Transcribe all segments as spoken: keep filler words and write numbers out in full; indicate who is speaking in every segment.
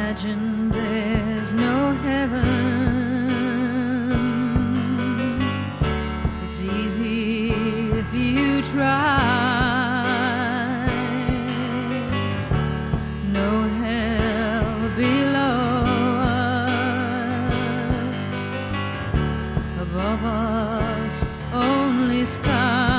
Speaker 1: Imagine there's no heaven. It's easy if you try. No hell below us, above us only sky.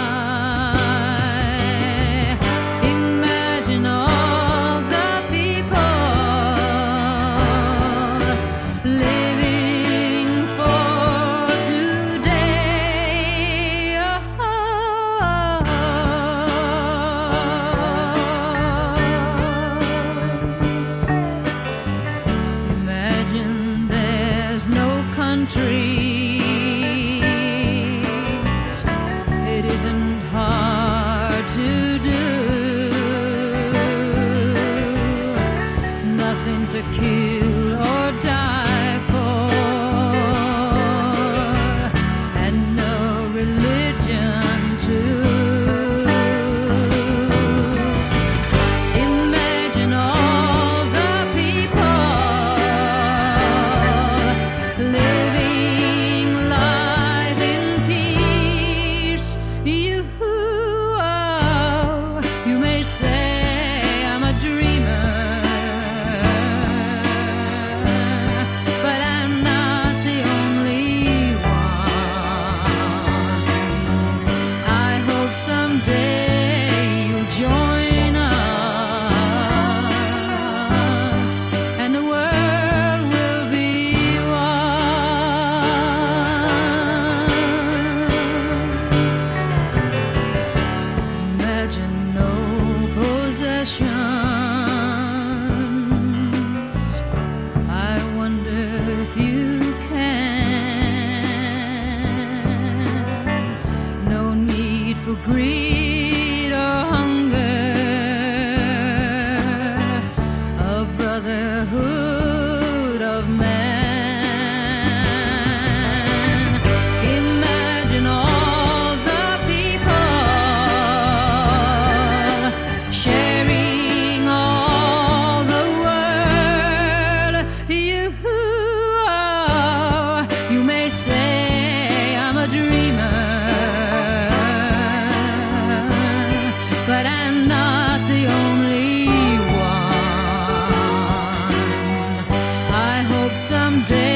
Speaker 1: Trees, it isn't hard to do. Nothing to kill or die for, and no religion too. Imagine all the people living possessions. I wonder if you can. No need for greed or hunger. A brotherhood of man. Imagine all the people sharing all the world. You, oh, you may say I'm a dreamer, but I'm not the only one. I hope someday